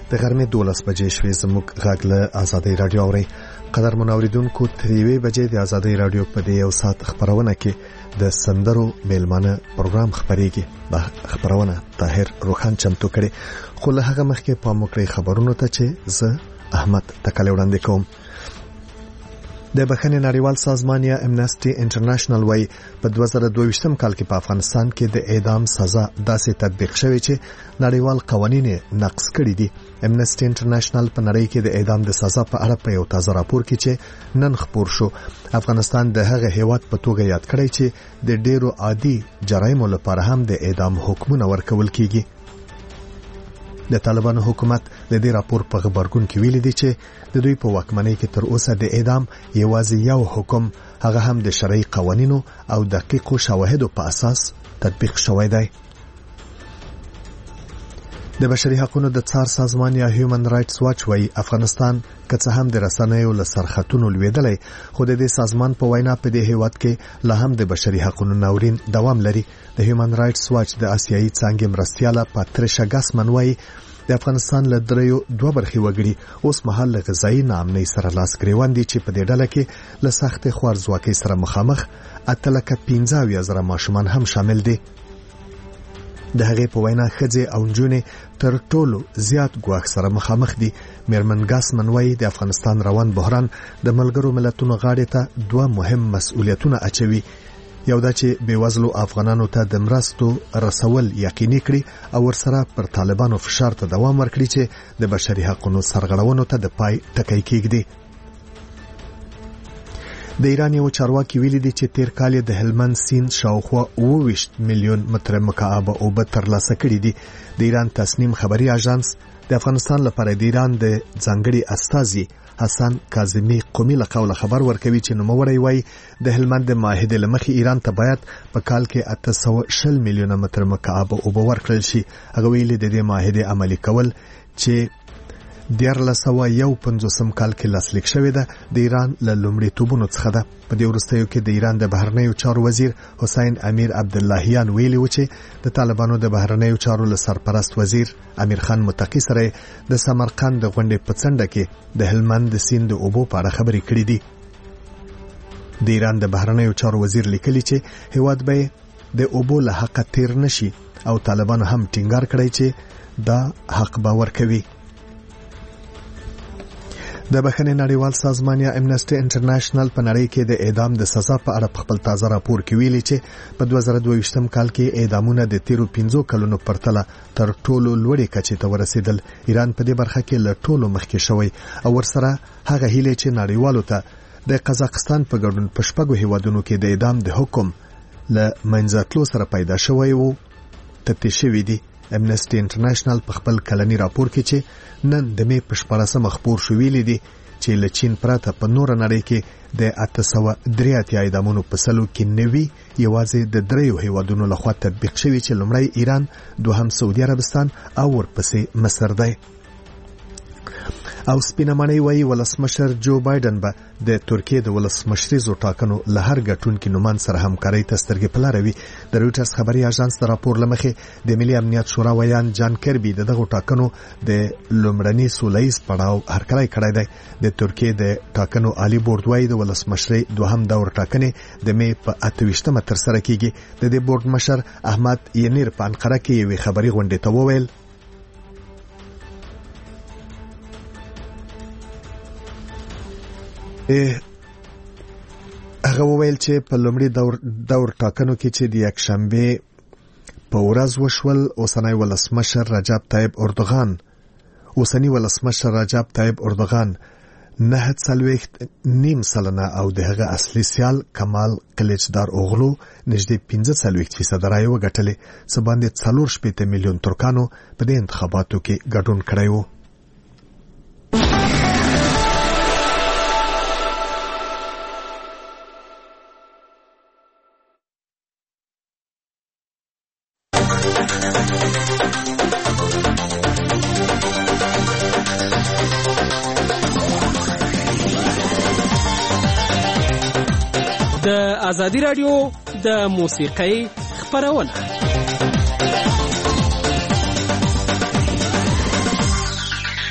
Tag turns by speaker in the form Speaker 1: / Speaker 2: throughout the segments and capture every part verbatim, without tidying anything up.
Speaker 1: د غرمې دولس بجې شوې. زموږ غږ له آزادۍ راډیو اورئ. قدرمن اوریدونکو، تر یوې بجې د آزادۍ راډیو په دې یو ساعت خپرونه کې د سندرو میلمانه پروګرام خپرېږي. دا خپرونه طاهر روخان چمتو کړي، خو له هغه مخکې پام وکړئ خبرونو ته چې زه احمد تکلی وړاندې کوم. د بخښنې نړیوال سازمان یا امنسټي انټرنیشنل وايي په دوه زره دوه ویشتم کال کې په افغانستان کې د اعدام سزا داسې تطبیق شوې چې نړیوال قوانین نقض کړي دي. امنسټي انټرنیشنل په نړۍ کې د اعدام د سزا په اړه په یو تازه راپور کې چې نن خپور شو، افغانستان د هغه هیواد په توګه یاد کړی چې د ډیرو عادي جرایمو لپاره هم د اعدام حکمونه ورکول کیږي. د طالبانو حکومت د دې راپور په خبرګون کې ویلي دی چې د دوی په واکمنۍ کې تر اوسه د اعدام یوازې یو حکم، هغه هم د شرعي قوانینو او دقیقو شواهدو په اساس تطبیق شوی دی. د بشري حقوقو د څار سازمان یا هیومن رائټس واچ وايي افغانستان که څه هم د رسنیو له سرخطونو لویدلی، خو د دې سازمان په وینا په دې هیواد کې لا هم د بشري حقوقو ناورین دوام لري. د هیومن رائټس واچ د آسیایي څانګې مرستیاله پاتریشا ګاسمن وايي د افغانستان له دریو دوه برخې وګړي اوس مهال له غذایي ناامنۍ سره لاس ګریوان دي چې په دې ډله کې له سختې خوارځواکۍ سره مخامخ اته لکه پنځه اویا زره ماشومان هم شامل دي. د هغې په وینا ښځې او نجونې تر ټولو زیات ګواښ سره مخامخ دي. میرمن ګاسمن وايي د افغانستان روان بحران د ملګرو ملتونو غاړې ته دوه مهم مسؤلیتونه اچوي. یو دا چې بېوزلو افغانانو ته د مرستو رسول یقیني کړي او ورسره پر طالبانو فشار ته دوام ورکړي چې د بشري حقوقو سرغړونو ته د پای ټکی کېږدي. د ایران یو چارواکي ویلي دی چې تیر کال د هلمند سیند شاوخوا اوه ویشت میلیون متر مکعب اوبه ترلاسه کړي دي. د ایران تسنیم خبري اژانس د افغانستان لپاره د ایران د ځانګړي استازي حسن کاظمی قومي له قوله خبر ورکوي چې نوموړی وایي د هلمند د معاهدې له مخې ایران ته باید په کال کې اته سوه شل میلیونه متر مکعب اوبه ورکړل شي. هغه ویلي د دې معاهدې عملي کول چې دیارلس سوه یو پنځوسم کال کې لاسلیک شوې ده د ایران له لومړیتوبونو څخه ده. په دې وروستیو کې د ایران د بهرنیو چارو وزیر حسین امیر عبداللهیان ویلي و چې د طالبانو د بهرنیو چارو له سرپرست وزیر امیر خان متقی سره د سمرقند د غونډې په څنډه کې د هلمند د سیند د اوبو په اړه خبرې کړې دي. د ایران د بهرنیو چارو وزیر لیکلي چې هیواد به د اوبو له حق تیر نشي او طالبانو هم ټینګار کړی چې دا حق به ورکوي. د بخښنې نړیوال سازمان یا امنسټي انټرنیشنل په نړۍ کې د اعدام د سزا په اړه خپل تازه راپور کې ویلي چې په دوه زره دوه ویشتم کال کې اعدامونه د تیرو پنځو کلونو پرتله تر ټولو لوړې کچې ته ورسېدل. ایران په دې برخه کې له ټولو مخکې شوی او ورسره هغه هیله چې نړیوالو ته د قزاقستان په ګډون په شپږو هیوادونو کې د اعدام د حکم له منځتلو سره پیدا شوی وو تفتیش شوی دی. امنسټي انټرنیشنل په خپل کلنی راپور کې چې نن د مې په شپاړسمه خپور شو ویلي دي چې له چین پرته په نور نړۍ کې د اته سوه درې اتیا اعدامونو په سلو کې نوي یوازې د دریو هیوادونو لخوا تطبیق شوي چې لومړی ایران، دوهم سعودي عربستان او ورپسې مصر دی. او سپینمنۍ وایي ولسمشر جو بایدن به د ترکیې د ولسمشریزو ټاکنو له هر ګټونکي نومان سره همکارۍ ته سترګې په لاره وي. د رویټرز خبري اژانس د راپور له مخې د ملي امنیت شورا ویان جان کربي د دغو ټاکنو د لومړني سولهییز پړاو هرکلی کړی دی. د ترکیې د ټاکنو عالی بورډ وایي د ولسمشرۍ دوهم دور ټاکنې د مې په اته ویشتمه ترسره کیږي. د دې بورډ مشر احمد ینیر په انقره کې یوې خبري غونډې ته وویل هغه وویل چې په لومړي دور دور ټاکنو کې چې د یکشنبه په ورځ وشول اوسنی ولسمشر رجب طیب اردوغان اوسنی ولسمشر رجب طیب اردوغان نه څلوېښت نیم سلنه او د هغه اصلي سیال کمال کلیچدار اوغلو نږدې پنځه څلوېښت فیصد رایې وګټلې څه باندې څلور شپېته میلیون ترکانو په دې انتخاباتو کې ګډون کړی و.
Speaker 2: د آزادی رادیو د موسیقۍ خبرونه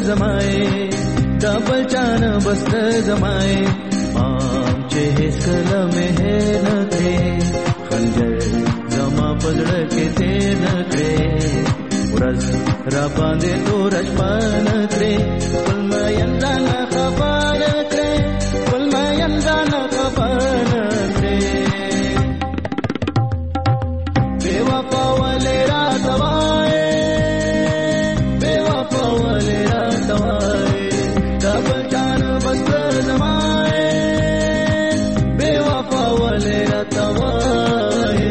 Speaker 3: जमाए डबल चान बस्त जमाए आमचे हेच कलमे हे नखरे खंजर जमा पजड़ के ते नखरे रस राबांदे तो रजपान करे पलमा यंदा ना खबान करे पलमा यंदा ना खबान करे बेवफा वाले रातवाए बेवफा वाले रातवाए डबल चान बस्त जमाए बेवफा वाले रातवाए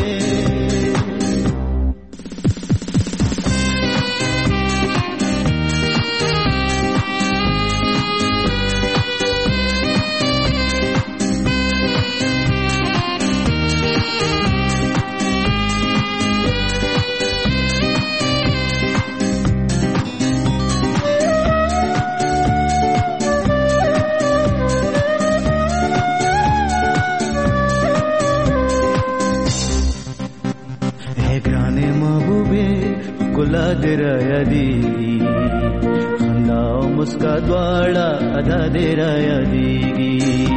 Speaker 3: गुला देराया दीगी खंदा मुस्का द्वाड़ा अदा देराया दीगी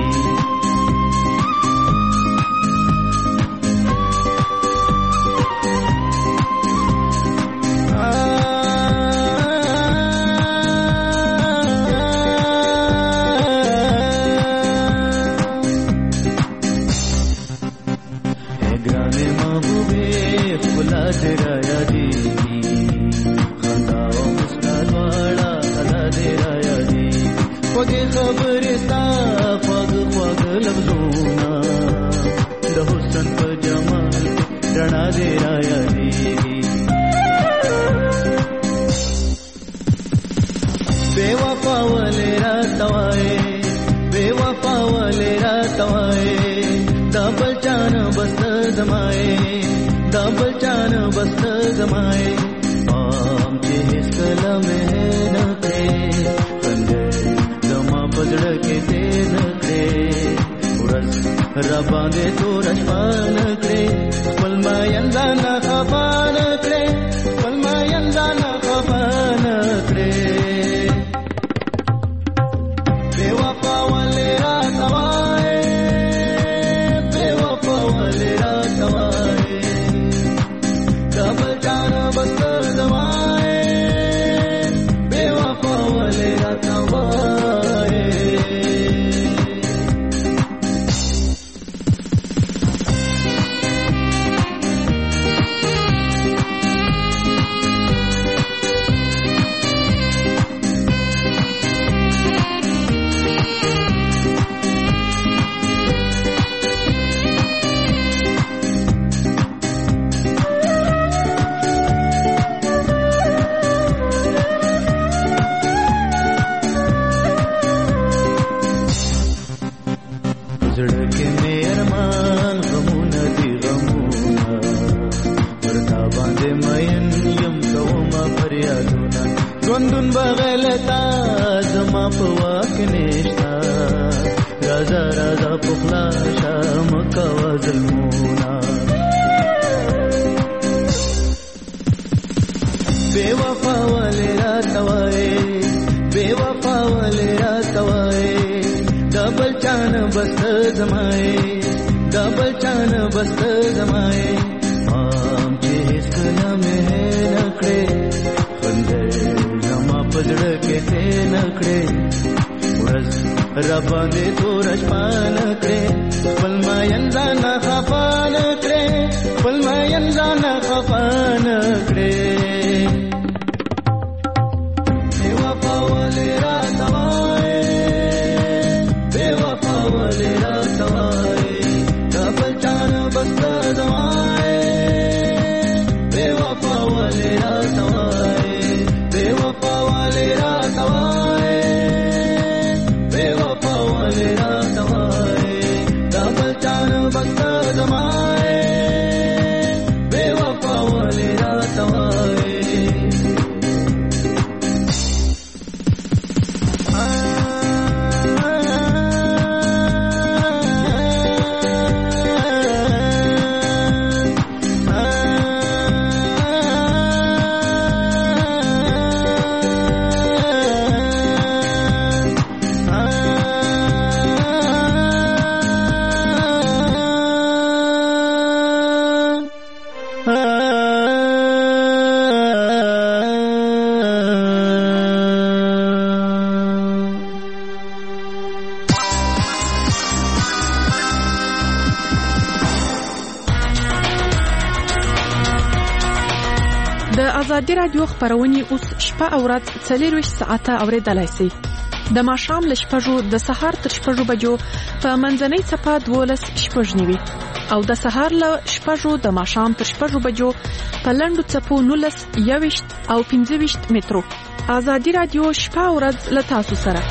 Speaker 3: ग्राने महबूबे गुला देराया दीगी पगे खबरस्ता पग पग लफ्जोना द हुस्न प जमाल डना दे राया दीगी बेवफा वाले रातवाए बेवफा वाले रातवाए डबल चान बस्त जमाए डबल चान बस्त जमाए आमचे हेच कलमे हे नखरे पजड़ के ते नखरे उरस रबांदे तो रजपान करे पलमा यंदा ना खबान करे पलमा यंदा ना खबान करे बेवफा वाले रातवाए बेवफा वाले रातवाए डबल चान बस्त जमाए बेवफा वाले रातवाए झड़के में अरमान गमुना दी गमुना वरदा बांधे मयन यम कवमा फरियादुना गोंदुन बगलता जमा पवा कनेशता राजा राजा पुखला शाम कवा जलमुना बेवफा वाले रातवाए बेवफा वाले रातवाए डबल चान बस्त जमाए डबल चान बस्त जमाए आमचे हेच कलमे हे नखरे खंजर जमा पजड़ के ते नखरे उरस रबांदे तो रजपान करे पलमा यंदा ना खबान करे पलमा यंदा ना खबान करे बेवफा वाले रातवाए बेवफा वाले रातवाए डबल चान बस्त जमाए
Speaker 4: د ازادي رادیو خبرونه اوس شپه او ورځ څلور ساعته اوریدلای شئ. د ماښام له شپږو د سهار تر شپږو بجو په منځنۍ صفه دولس شپږ نیوي او د سهار له شپږو د ماښام تر شپږو بجو په لنډو څپو نولس یويشت او پنځه ویشت مترو. ازادي رادیو شپه او ورځ له تاسو سره.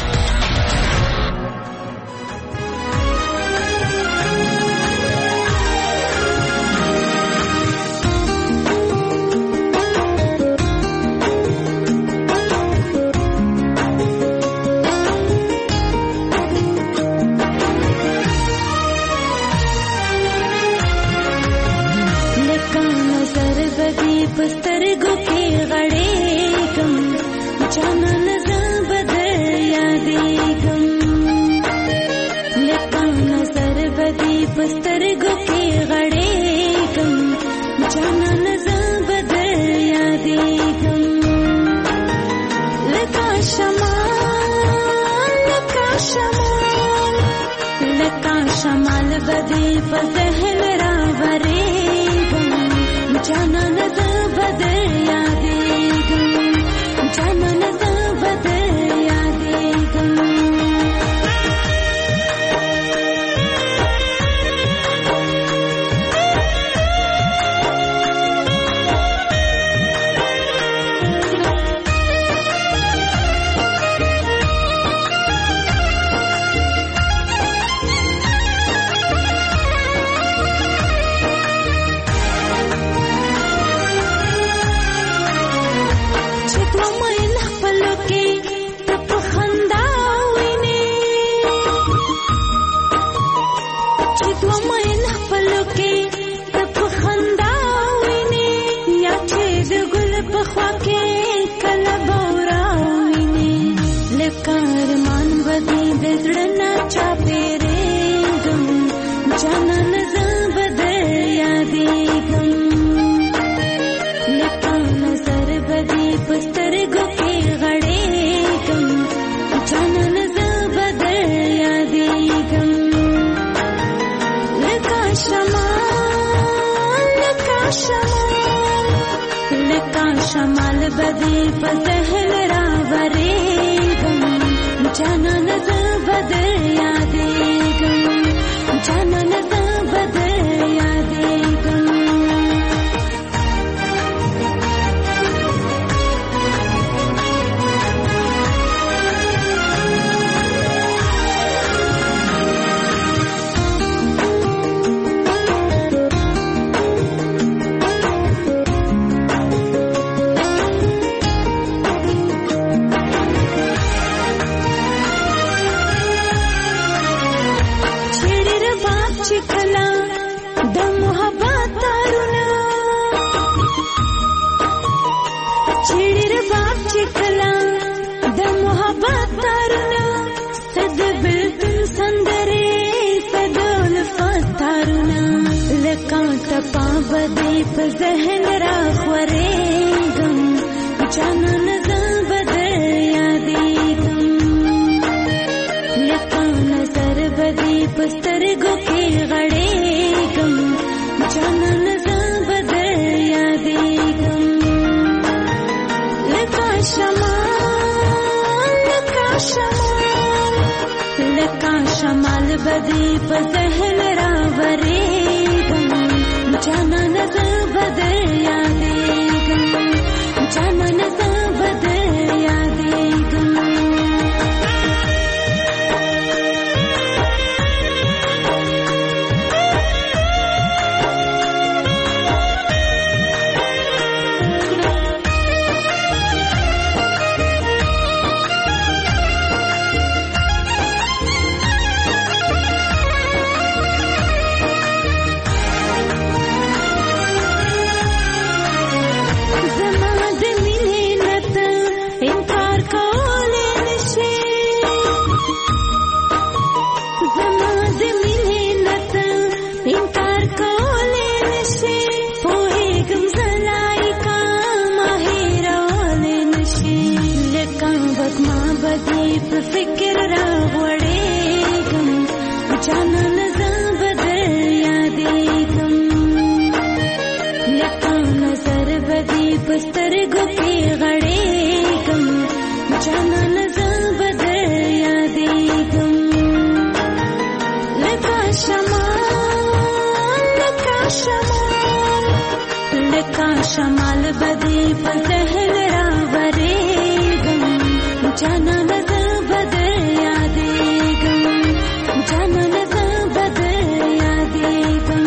Speaker 5: شمال بدی پتهل راوریگم جانا نز بدر یادیگم جانا نز بدر یادیگم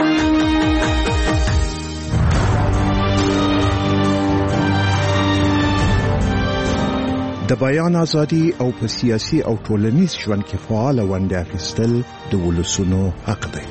Speaker 6: د بیان ازادي او په سیاسي او ټولنیز ژوند کې فعال ونډه اخیستل د ولسونو حق دی.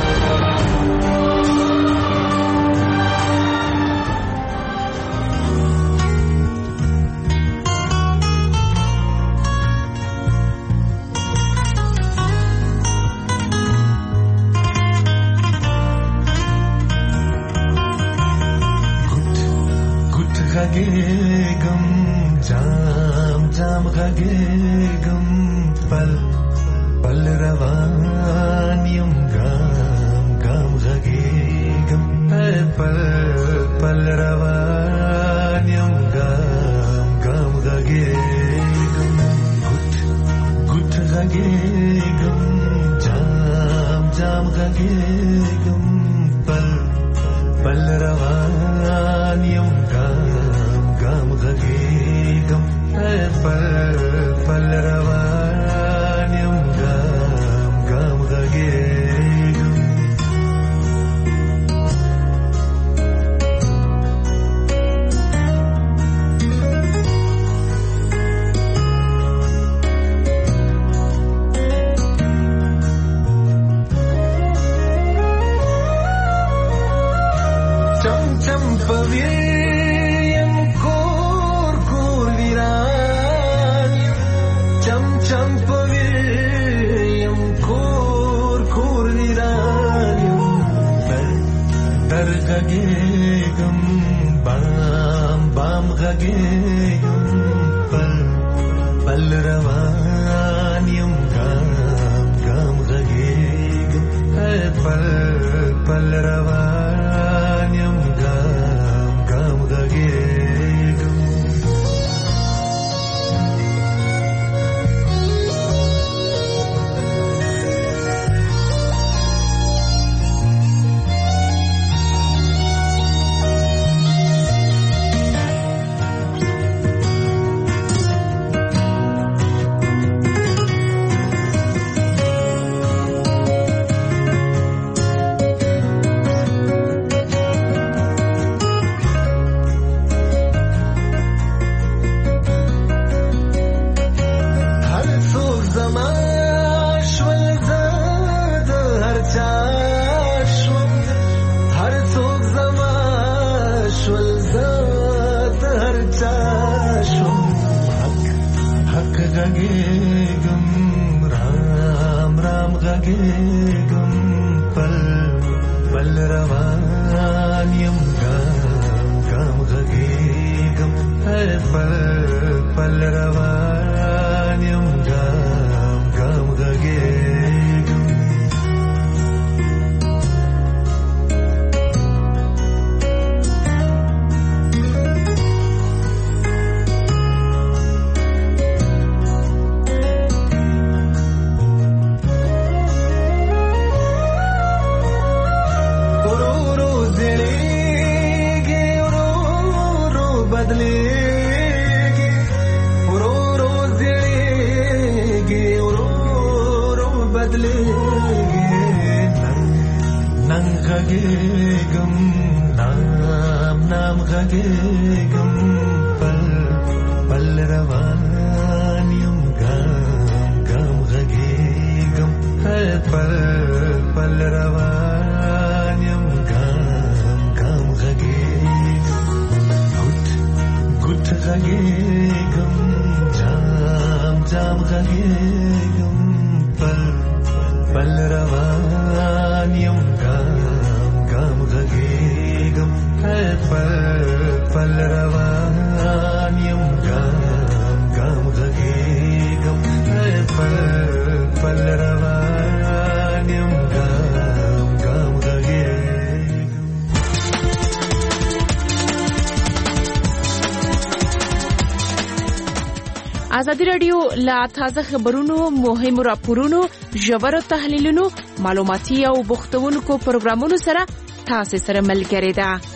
Speaker 4: ازادي رادیو لا تازه خبرونو، مهمو راپورونو، ژورو تحلیلونو، معلوماتي او بوختونکو پروګرامونو سره تاسو سره ملګری ده.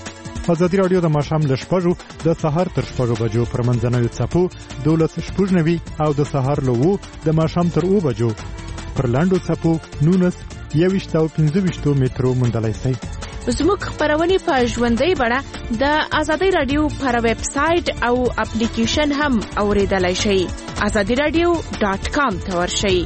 Speaker 7: ازادي راډیو د ماښام له شپږو د سهار تر شپږو بجو پر منځنوي څپو دولس شپږ نوي او د سهار له اوو د ماښام تر اوو بجو پر لاندو څپو نولس یوویشت او پنځه ویشتو مترو موندلی شئ.
Speaker 4: زموږ خپرونې په ژوندۍ بڼه د ازادي راډیو پر ویب سایټ او اپلیکیشن هم اوریدلای شئ. ازادي راډیو ډاټ کام ته ورشئ.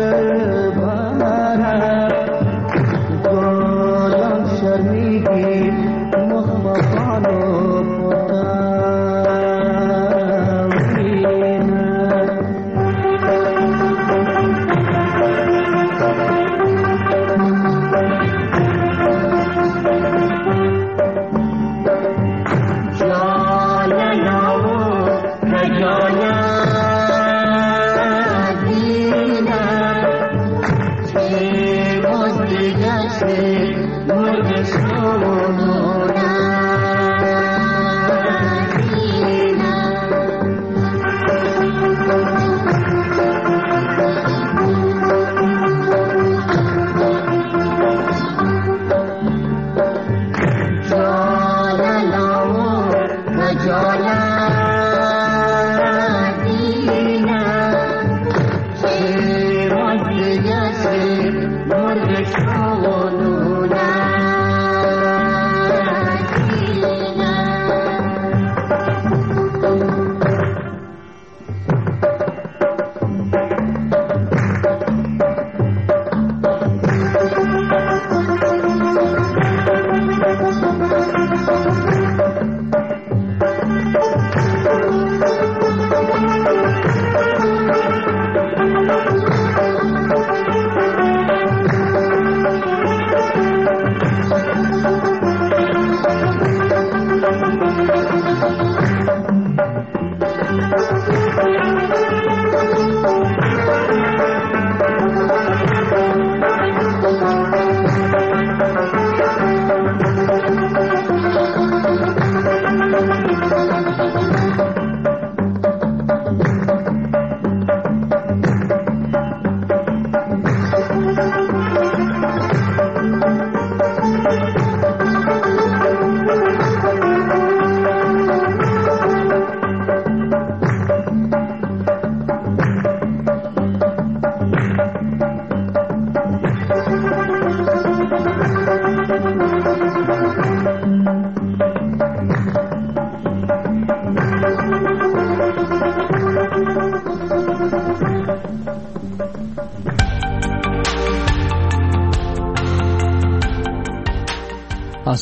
Speaker 3: शर्मी की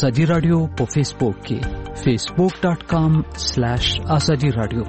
Speaker 8: آزادی رادیو په فیسبوک کې facebook dot com slash azadi radio.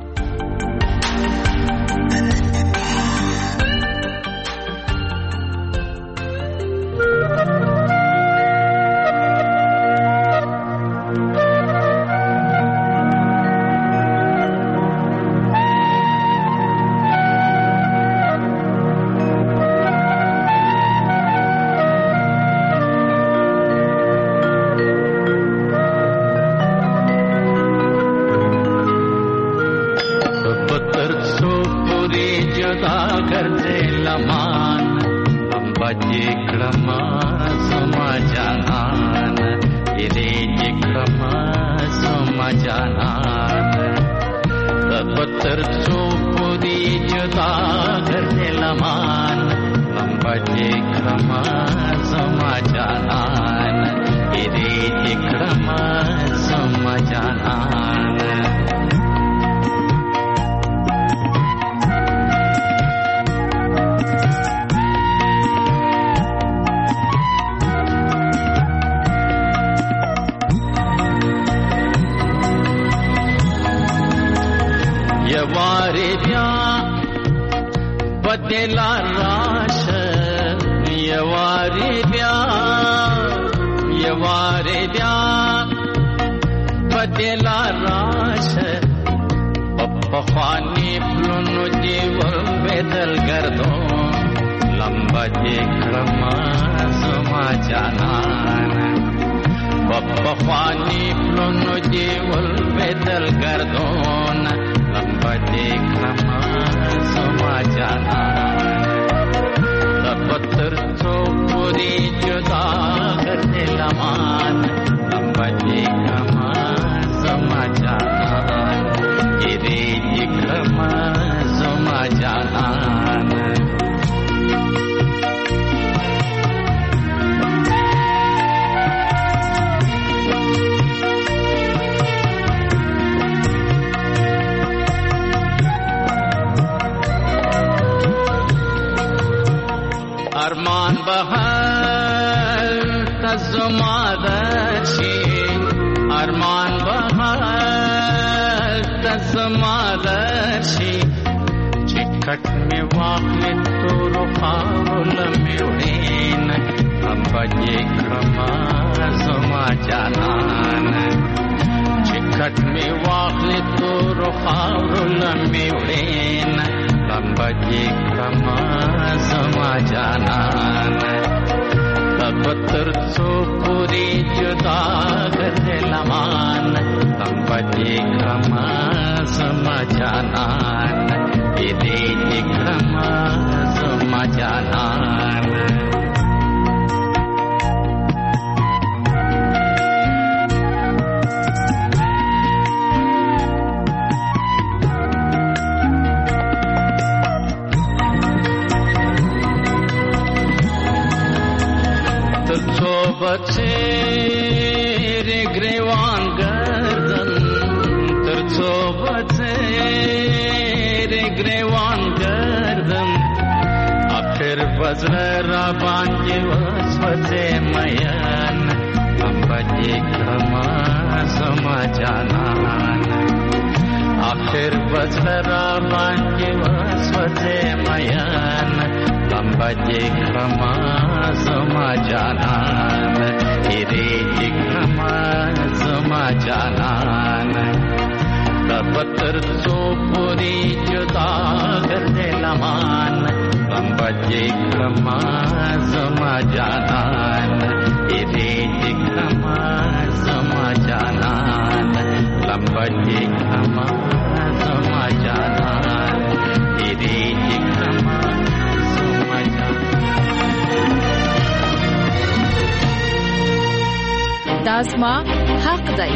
Speaker 4: دازما حق دی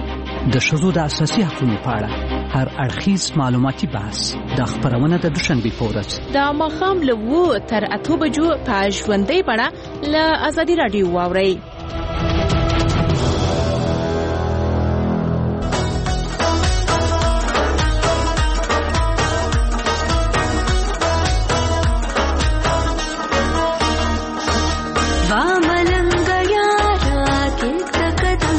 Speaker 8: د ښځو د اساسي حقوقو په اړه هر اړخیز معلوماتي بحث د خبرونه د دوشنبه په ورځ
Speaker 4: د ماښام له اوه تر اته بجو په ژوندۍ بڼه له ازادي رادیو واورئ.
Speaker 5: वामलंग यारा के तकत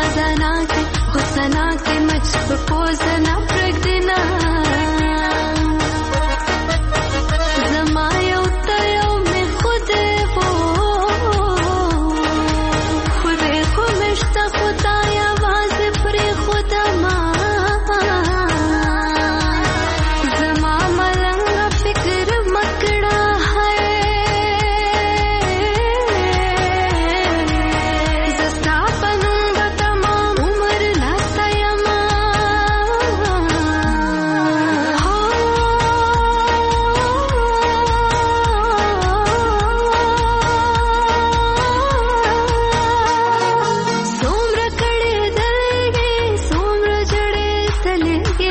Speaker 5: सना के हो सना के मुझको सना प्रगना जमायो तयो में खुद वो खुदे को मिश्ता खुदाया आवाज फ्री खुदा माँ जमा मलंगा फिक्र मकड़ा है जस्ता बनूंगा तमाम उम्र नाता यमा सोम्र कड़े दलगे सोम्र जड़े तलगे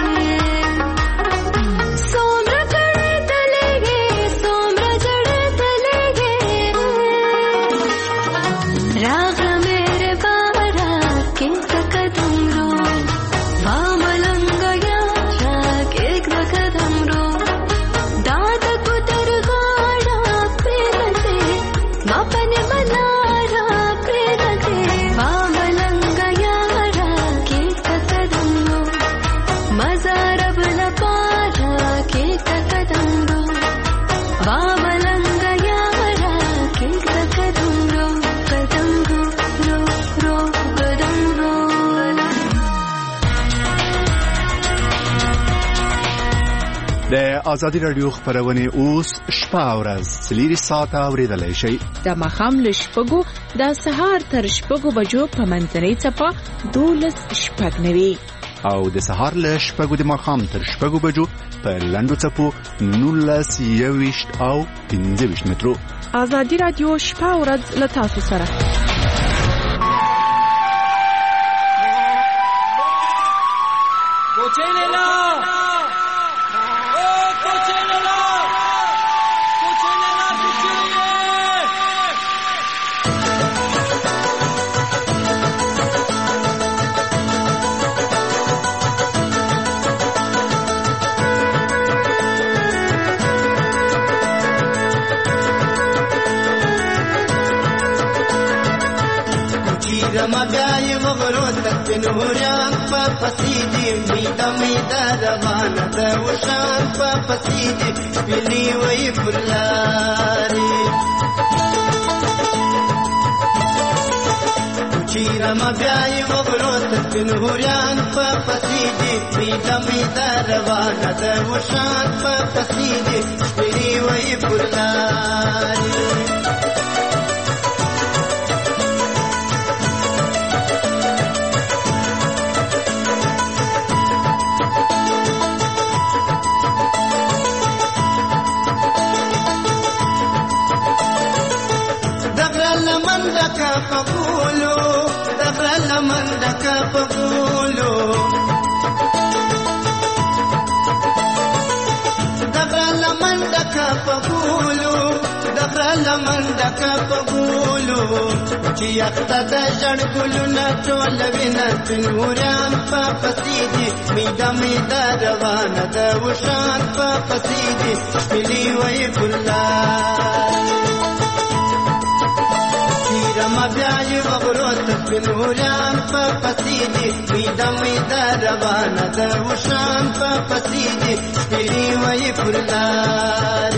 Speaker 5: सोम्र कड़े तलगे सोम्र जड़े तलगे राग मेरे बारा के कदम रो वामलंग यारा के कदम रो दाद कुदर गाड़ा प्रेमते मापने मनारा प्रेमते वामलंग यारा के कदम रो मजारब लपारा के कदम रो वामलंग यारा के कदम रो कदम रो रो रो कदम रो
Speaker 6: د ازادي رادیو خبرونه اوس شپه او ورځ سلیری ساعته اوریدلای شي
Speaker 9: د مخام لشپګو د سهار تر شپګو بجو په منځنۍ چپا دولس شپږ نوي
Speaker 6: او د سهار له شپږو د ماښام تر شپږو بجو په لنډو چپو نولس یویشت او پنځه ویشت مترو
Speaker 4: ازادي رادیو شپه او ورځ له تاسو سره
Speaker 3: رمضان وغرو تنوريان ففسيدي ميدا ميدا روانه ده وشان ففسيدي بلي ويفلاري كوچي رمضان وغرو تنوريان ففسيدي ميدا ميدا روانه ده وشان ففسيدي بلي ويفلاري فقولو دخل من دك فقولو دخل من دك فقولو دخل من دك فقولو چې اختد جړ ګلونه ټول وینه نوران په پسیدي میدا میدا روانه ده وشان په پسیدي ملي وای ګلان رما بیاي وغروت بنوران په پسیدي میدا میدا روانه ده وشان په پسیدي ملي وای ګلان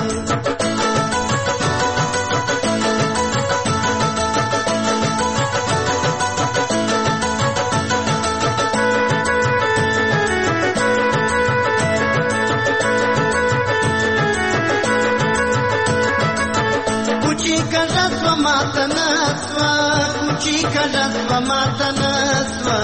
Speaker 3: matanaswa kuchi kalaswa matanaswa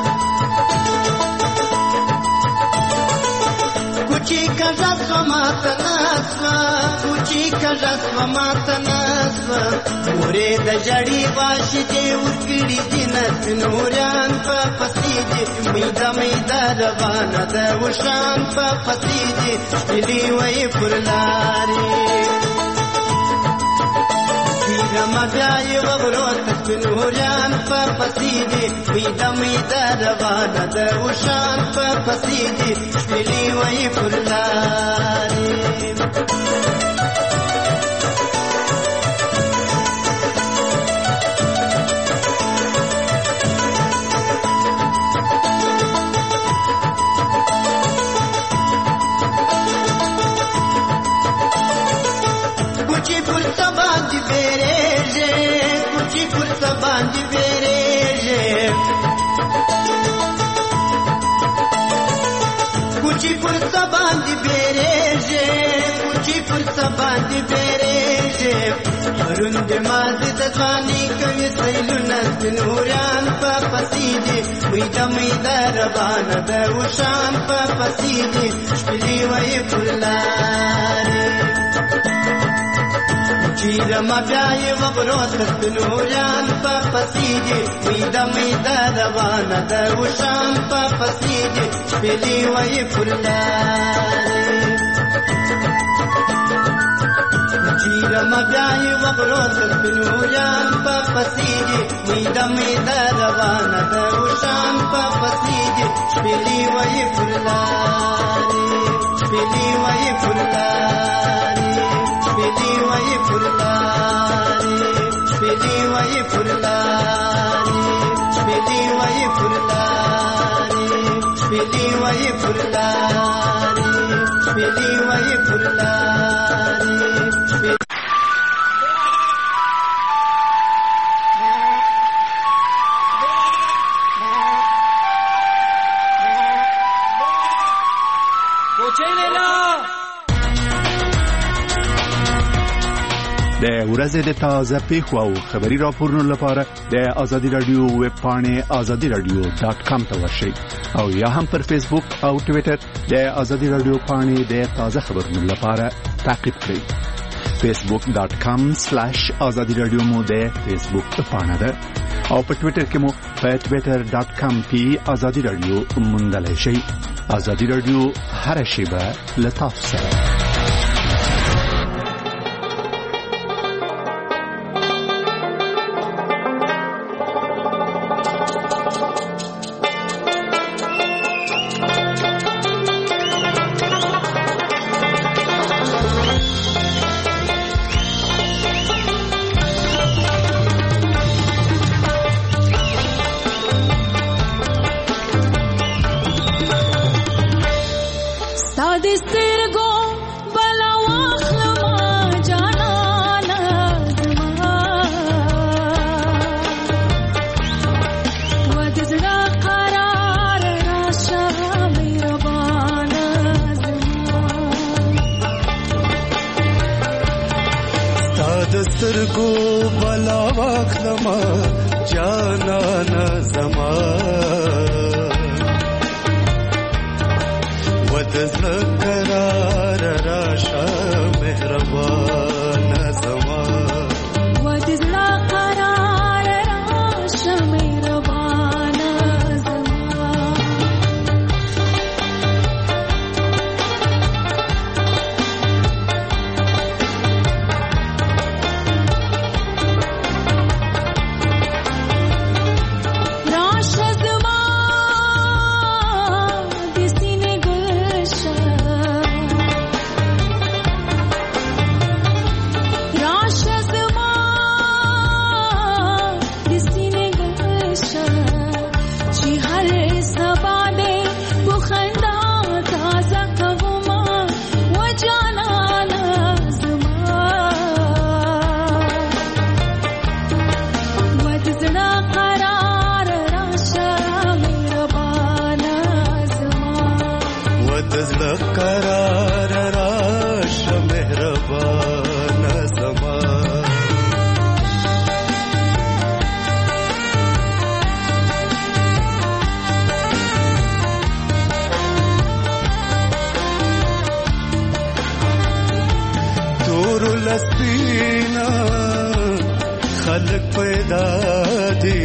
Speaker 3: kuchi kalaswa matanaswa kuchi kalaswa matanaswa mure da jadi bashi de ukidi dinat nuran pa pasidi mida mida ravana da ushan pa pasidi ili wai purlari رما بیاي وغروت بنوران په پسیدي میدا میدا روانه ده وشان په پسیدي ملي وای پرلاري کوچی پر سبان دی بیریږي کوچی پر سبان دی بیریږي پروند مازه د ځواني کوي سیلونه نوران په پسیدي وې د میدا روانه د وشان په پسیدي شپلي وې پرلاري چیرما بیاي وبرو تک نوران په پسیدي وې د میدا روانه د وشان په پسیدي شپلي وې پرلاري چیرما بیاي وبرو تک نوران په پسیدي وې د میدا روانه د وشان په پسیدي شپلي وې پرلاري شپلي وې پرلاري شپلي وې پرلاري شپلي وې پرلاري شپلي وې پرلاري شپلي وې پرلاري شپلي وې پرلاري
Speaker 6: د ورځې د تازه پیښو او خبري راپورونو لپاره د آزادي رادیو ویب پاڼې آزادي رادیو ډاټ کام ته ورشئ او یا هم پر فیسبوک او ټوئیټر د آزادي رادیو پاڼې د تازه خبرونو لپاره تعقیب کړئ. فیسبوک ډاټ کام سلیش آزادي رادیو مو د فیسبوک پاڼه ده او په ټوئیټر کې مو په ټوئیټر ډاټ کام پی آزادي رادیو موندلای شئ. آزادي رادیو هر شیبه لطف سره.
Speaker 3: سترګو بلا واخلما جانان زما ود ذکرار راشه مهربان زما ود ذکرار راشه مهربان زما قرار راش مهربان زما تور لسپینا خلق پیدا دی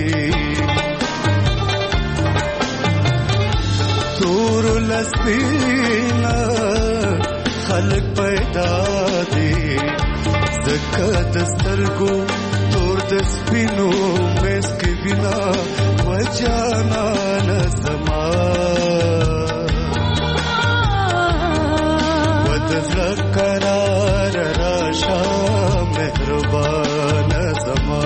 Speaker 3: تور لسپینا خلق پیدا دی زکه د سترګو تور د سپینو مسک بنا وجانا نظما وتذكرار راشا مهربان زما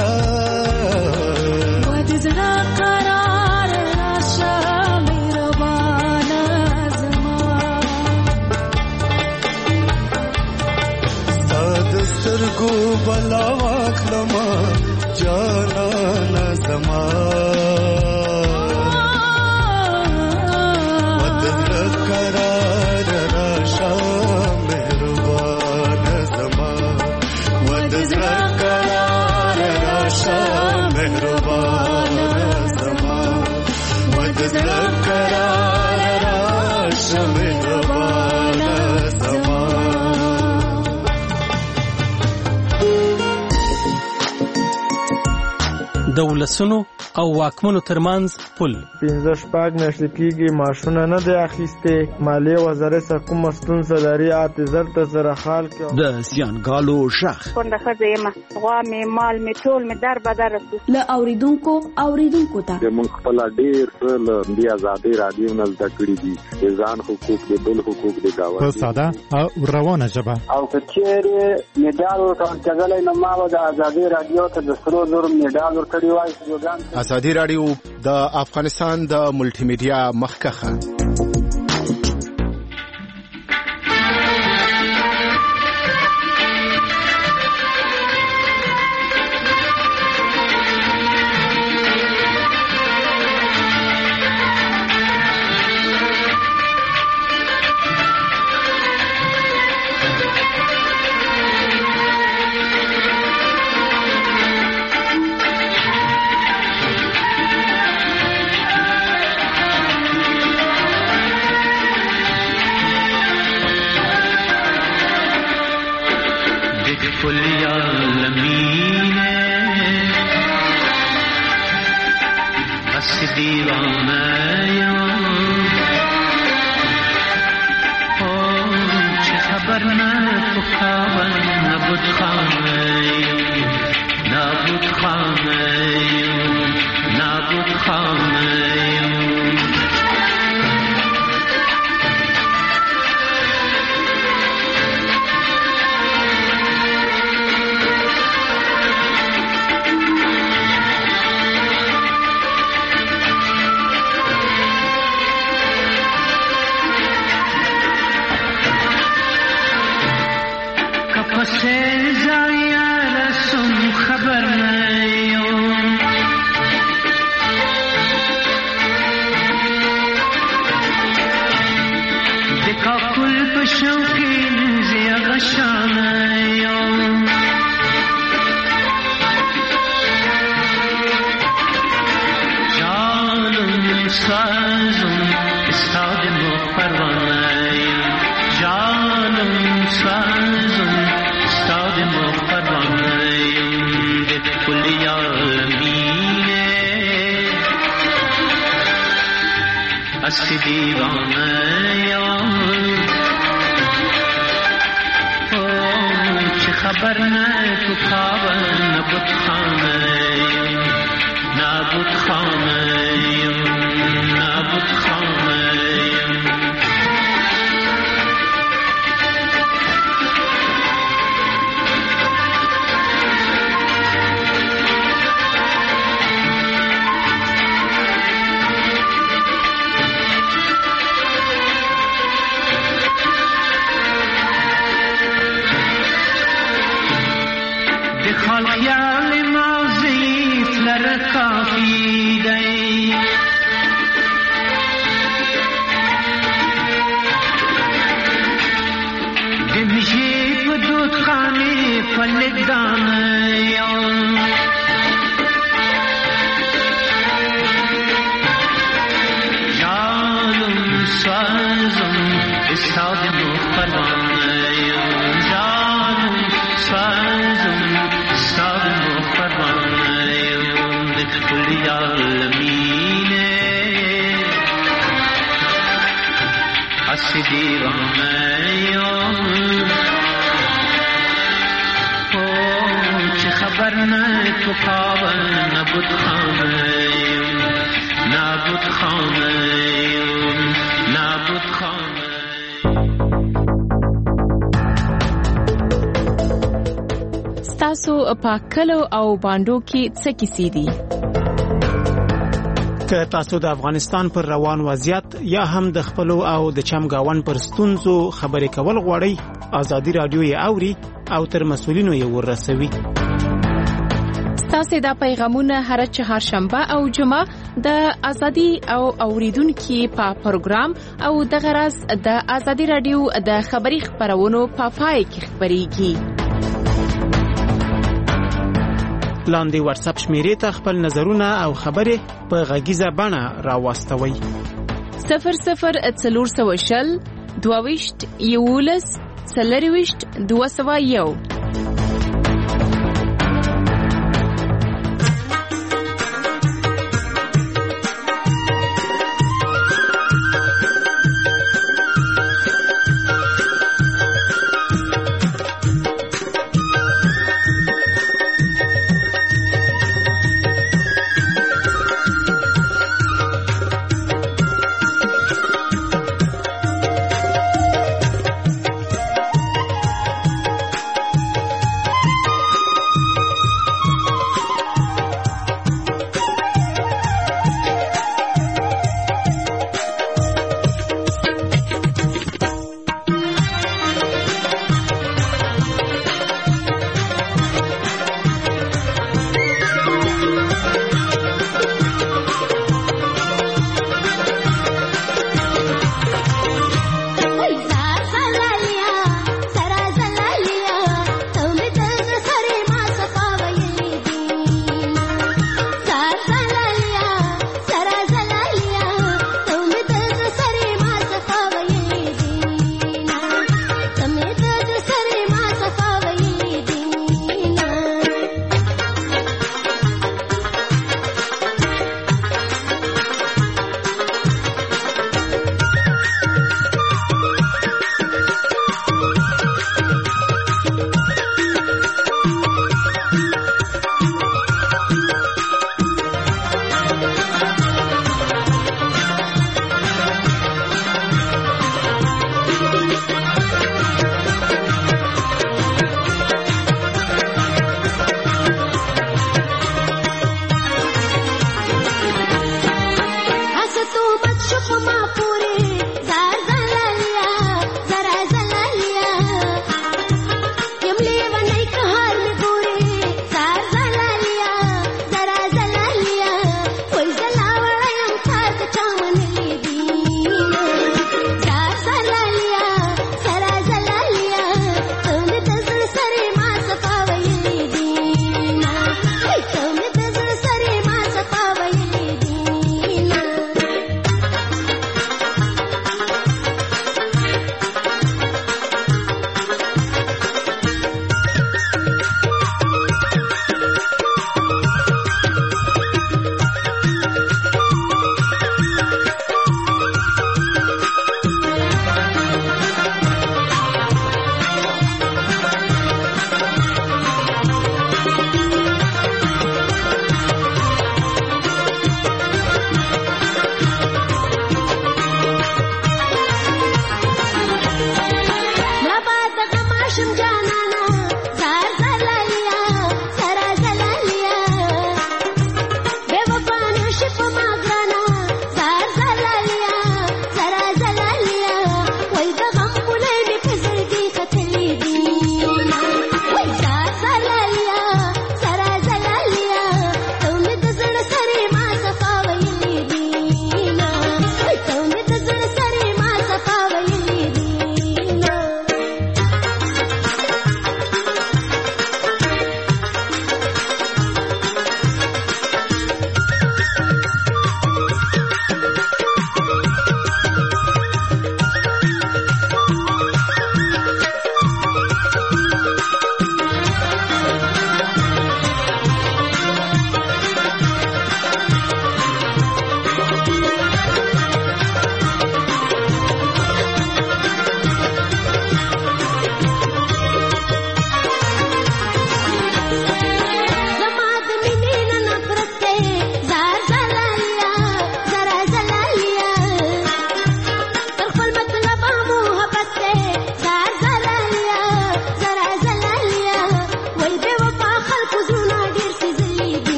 Speaker 3: قرار راشا مهربان بلا واخلما جانانا زما ودر قرار راشا مهربان زما ودر قرار راشا مهربان زما ودر قرار راشا مهربان زما
Speaker 2: دولسونو او واکمنو ترمنځ پل
Speaker 10: پنځه شپږ میاشتې کېږي معاشونه نه دی اخیستې. مالیې وزارت څخه کومه ستونزه لري اته زر ته زره خال کې
Speaker 8: د زیانګالو شخ
Speaker 11: کونډه ښځه یم غوا مې مال مې ټول مې در بدر
Speaker 12: له اوریدونکو اوریدونکو ته
Speaker 13: موږ خپل ډېر څه له دې آزادۍ رادیو نه زده کړي دي د ځان حقوق د بل حقوق د گاونډي
Speaker 7: په ساده او روانه ژبه
Speaker 14: او کچېرې میډال ورکړل نو ما د آزادۍ رادیو ته د سرو زرو میډال ورکړی وای.
Speaker 6: آزادی رادیو د افغانستان د ملټي میډیا مخکخه
Speaker 9: ستاسو په کلو او باندو کې څه کیسې دي؟
Speaker 15: که تاسو د افغانستان پر روان وضعیت یا هم د خپلو او د چمګاون پر ستونزو خبرې کول غواړئ ازادي رادیو یې اوري او تر مسولینو یې ورسوي.
Speaker 9: تاسو دا پیغامونه هر چهارشنبه او جمعه د ازادي او اوریدونکو په پروګرام او د غرض د ازادي رادیو د خبري خبرونو په پای کې خبريږي.
Speaker 15: لاندې واتس اپ شمیرې ته خپل نظرونه او خبرې په غږیزه بڼه راوستوي.
Speaker 9: صفر صفر څلور سوه شل دوه ویشت یولس څلور ویشت دوه سوه یو.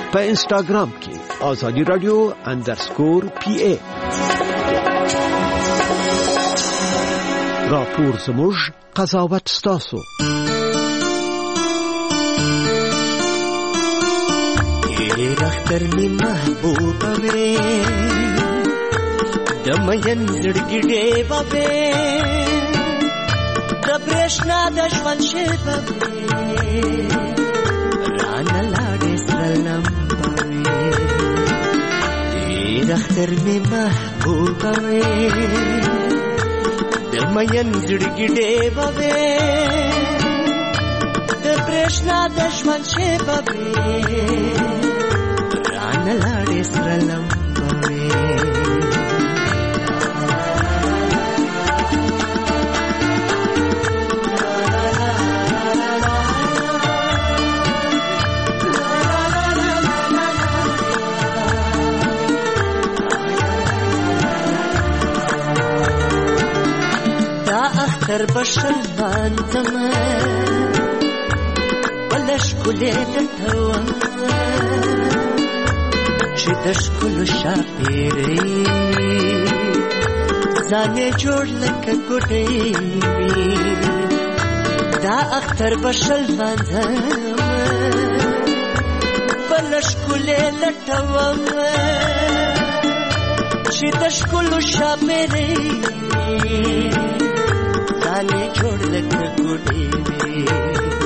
Speaker 16: په انستګرام کې آزادی رادیو انډرسکور پی ای. راپور زموږ، قضاوت ستاسو.
Speaker 17: ډېر اختر می محبوبه وې د مین زړګي ډېوه وې د برېښنا د ژوند شېبه وې رانه لاړې سره لمبه وې. ډېر اختر می محبوبه وې د مین زړګي ډېوه وې د برېښنا د ژوند شېبه وې رانه لاړې سره لمبه وې. دا اختر بشل باندمه بله ښکلې درته ومه چې د ښکلو شاپېرۍ ځان یې جوړ لکه ګوډۍ وي. دا اختر بشل باندمه بله ښکلې لټومه چې د ښکلو شاپېرۍ ځان یې جوړ لکه ګوډۍ وي.